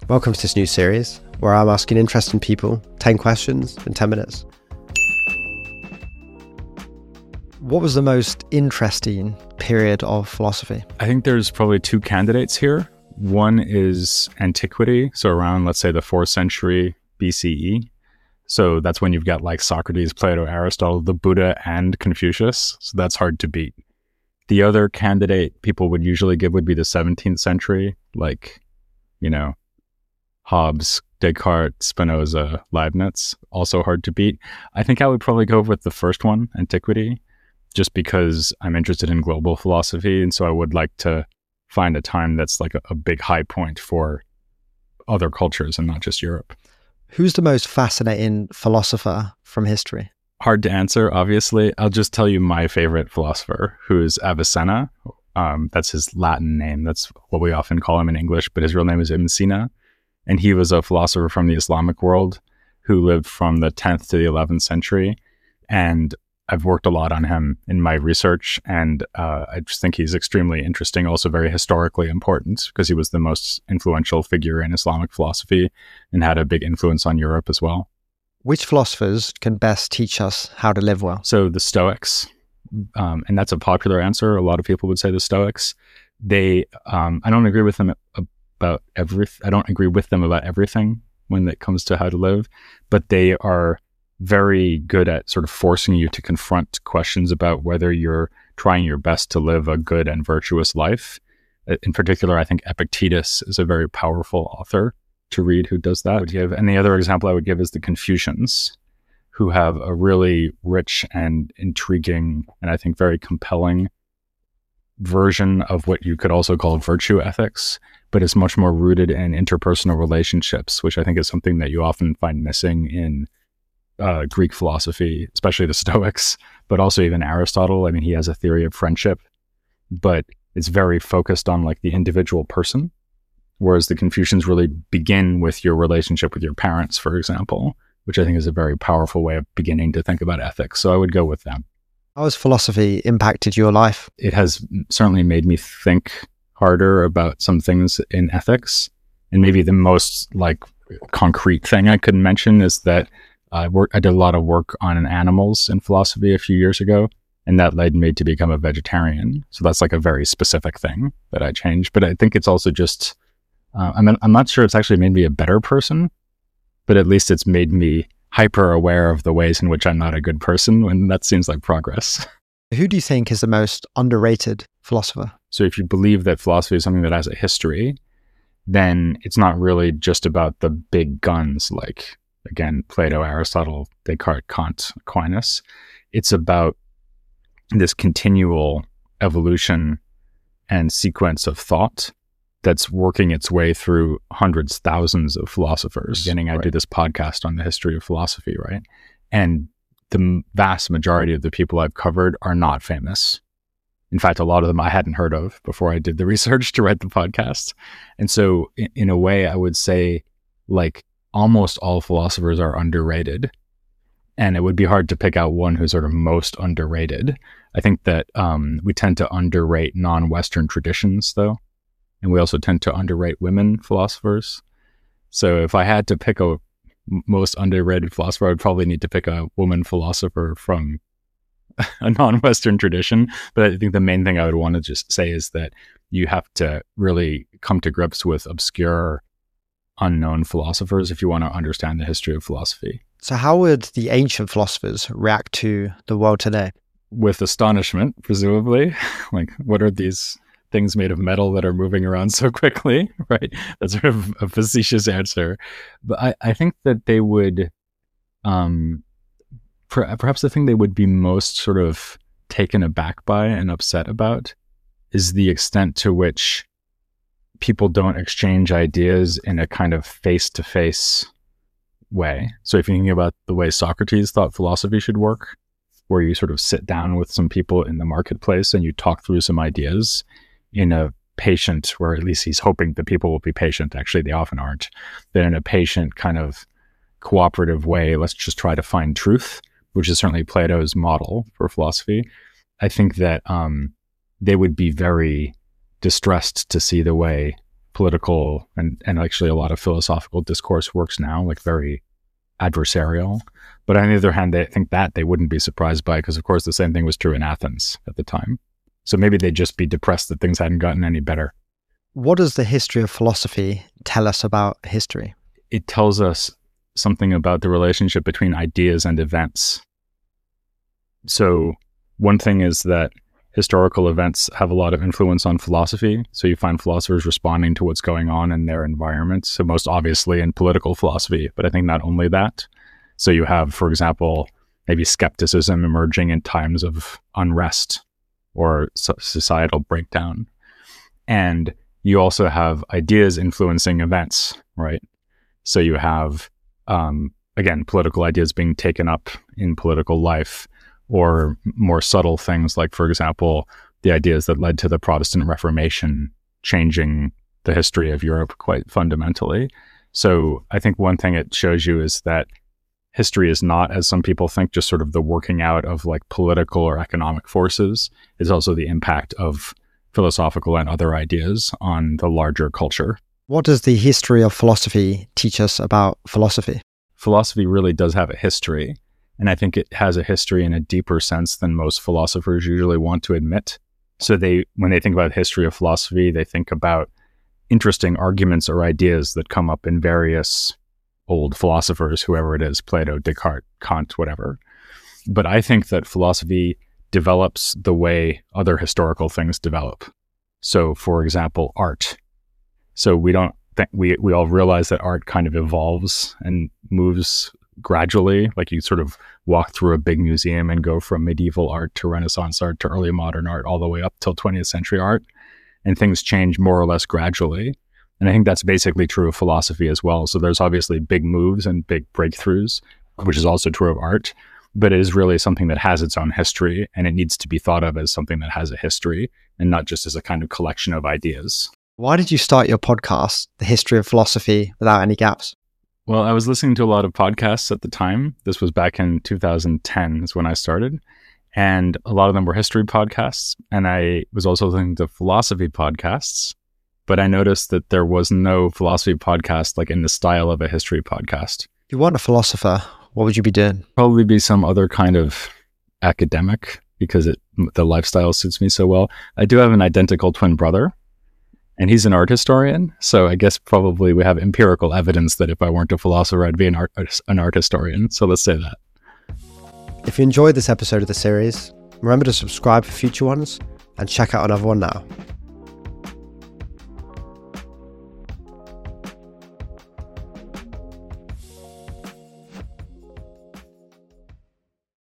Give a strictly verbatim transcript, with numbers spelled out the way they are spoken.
Welcome to this new series where I'm asking interesting people ten questions in ten minutes. What was the most interesting period of philosophy? I think there's probably two candidates here. One is antiquity, so around, let's say, the fourth century B C E. So that's when you've got like Socrates, Plato, Aristotle, the Buddha, and Confucius. So that's hard to beat. The other candidate people would usually give would be the seventeenth century, like, you know, Hobbes, Descartes, Spinoza, Leibniz, also hard to beat. I think I would probably go with the first one, antiquity, just because I'm interested in global philosophy. And so I would like to find a time that's like a, a big high point for other cultures and not just Europe. Who's the most fascinating philosopher from history? Hard to answer, obviously. I'll just tell you my favorite philosopher, who is Avicenna. Um, that's his Latin name. That's what we often call him in English, but his real name is Ibn Sina. And he was a philosopher from the Islamic world who lived from the tenth to the eleventh century. And I've worked a lot on him in my research. And uh, I just think he's extremely interesting, also very historically important, because he was the most influential figure in Islamic philosophy and had a big influence on Europe as well. Which philosophers can best teach us how to live well? So the Stoics, um, and that's a popular answer. A lot of people would say the Stoics. They, um, I don't agree with them about every. I don't agree with them about everything when it comes to how to live, but they are very good at sort of forcing you to confront questions about whether you're trying your best to live a good and virtuous life. In particular, I think Epictetus is a very powerful author to read who does that. I would give, and the other example I would give is the Confucians, who have a really rich and intriguing and I think very compelling version of what you could also call virtue ethics, but it's much more rooted in interpersonal relationships, which I think is something that you often find missing in uh, Greek philosophy, especially the Stoics, but also even Aristotle. I mean, he has a theory of friendship, but it's very focused on like the individual person. Whereas the Confucians really begin with your relationship with your parents, for example, which I think is a very powerful way of beginning to think about ethics. So I would go with them. How has philosophy impacted your life? It has certainly made me think harder about some things in ethics. And maybe the most like concrete thing I could mention is that I, work, I did a lot of work on animals in philosophy a few years ago. And that led me to become a vegetarian. So that's like a very specific thing that I changed. But I think it's also just... Uh, I'm, I'm not sure it's actually made me a better person, but at least it's made me hyper aware of the ways in which I'm not a good person, and that seems like progress. Who do you think is the most underrated philosopher? So if you believe that philosophy is something that has a history, then it's not really just about the big guns like, again, Plato, Aristotle, Descartes, Kant, Aquinas. It's about this continual evolution and sequence of thought that's working its way through hundreds, thousands of philosophers. Beginning, I right. did this podcast on the history of philosophy, right? And the vast majority of the people I've covered are not famous. In fact, a lot of them I hadn't heard of before I did the research to write the podcast. And so in, in a way, I would say like almost all philosophers are underrated. And it would be hard to pick out one who's sort of most underrated. I think that um, we tend to underrate non-Western traditions, though. And we also tend to underrate women philosophers. So if I had to pick a most underrated philosopher, I would probably need to pick a woman philosopher from a non-Western tradition. But I think the main thing I would want to just say is that you have to really come to grips with obscure, unknown philosophers if you want to understand the history of philosophy. So how would the ancient philosophers react to the world today? With astonishment, presumably. Like, what are these things made of metal that are moving around so quickly, right? That's sort of a facetious answer. But I, I think that they would, um, per, perhaps the thing they would be most sort of taken aback by and upset about is the extent to which people don't exchange ideas in a kind of face-to-face way. So if you think about the way Socrates thought philosophy should work, where you sort of sit down with some people in the marketplace and you talk through some ideas in a patient, where at least he's hoping that people will be patient. Actually, they often aren't. But in a patient kind of cooperative way, let's just try to find truth, which is certainly Plato's model for philosophy. I think that um, they would be very distressed to see the way political and, and actually a lot of philosophical discourse works now, like very adversarial. But on the other hand, they think that they wouldn't be surprised by, because of course the same thing was true in Athens at the time. So maybe they'd just be depressed that things hadn't gotten any better. What does the history of philosophy tell us about history? It tells us something about the relationship between ideas and events. So one thing is that historical events have a lot of influence on philosophy. So you find philosophers responding to what's going on in their environments. So most obviously in political philosophy, but I think not only that. So you have, for example, maybe skepticism emerging in times of unrest or societal breakdown. And you also have ideas influencing events, right? So you have, um, again, political ideas being taken up in political life, or more subtle things like, for example, the ideas that led to the Protestant Reformation changing the history of Europe quite fundamentally. So I think one thing it shows you is that history is not, as some people think, just sort of the working out of like political or economic forces. It's also the impact of philosophical and other ideas on the larger culture. What does the history of philosophy teach us about philosophy? Philosophy really does have a history. And I think it has a history in a deeper sense than most philosophers usually want to admit. So they, when they think about history of philosophy, they think about interesting arguments or ideas that come up in various old philosophers, whoever it is, Plato, Descartes, Kant, whatever. But I think that philosophy develops the way other historical things develop. So, for example, art. So we don't think, we, we all realize that art kind of evolves and moves gradually. Like you sort of walk through a big museum and go from medieval art to Renaissance art to early modern art all the way up till twentieth century art. And things change more or less gradually. And I think that's basically true of philosophy as well. So there's obviously big moves and big breakthroughs, which is also true of art, but it is really something that has its own history, and it needs to be thought of as something that has a history and not just as a kind of collection of ideas. Why did you start your podcast, The History of Philosophy, without any gaps? Well, I was listening to a lot of podcasts at the time. This was back in two thousand ten is when I started. And a lot of them were history podcasts. And I was also listening to philosophy podcasts. But I noticed that there was no philosophy podcast like in the style of a history podcast. If you weren't a philosopher, what would you be doing? Probably be some other kind of academic, because it the lifestyle suits me so well. I do have an identical twin brother, and he's an art historian. So I guess probably we have empirical evidence that if I weren't a philosopher, I'd be an art, an art historian. So let's say that. If you enjoyed this episode of the series, remember to subscribe for future ones and check out another one now.